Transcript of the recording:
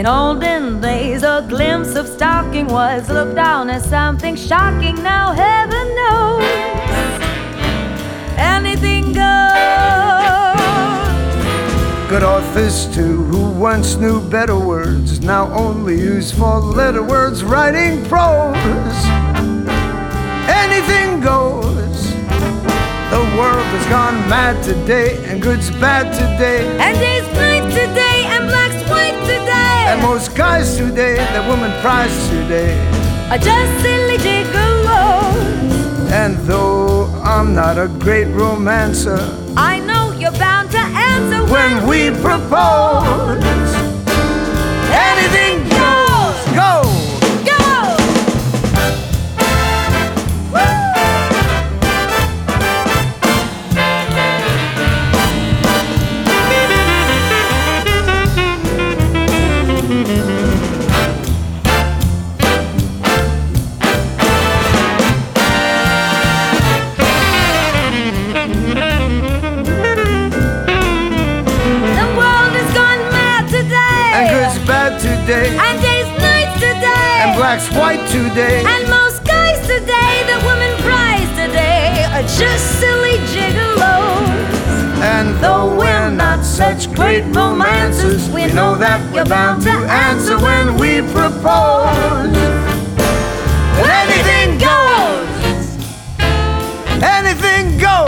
olden days, a glimpse of stalking was looked down as something shocking. Now heaven knows anything goes. Good authors too, who once knew better words, now only use four-letter words writing prose. Anything goes. The world has gone mad today, and good's bad today, And day's night today, and black's white today. and most guys today, that woman prize today, Are just silly gigolos. and though I'm not a great romancer, I know you're bound to answer when we propose, anything goes. Go! go. Today, And day's nights today, and black's white today, and most guys today, the woman prize today, are just silly gigolos. and though we're not such great romancers, we know that we're bound to answer when we propose. Anything goes. Anything goes.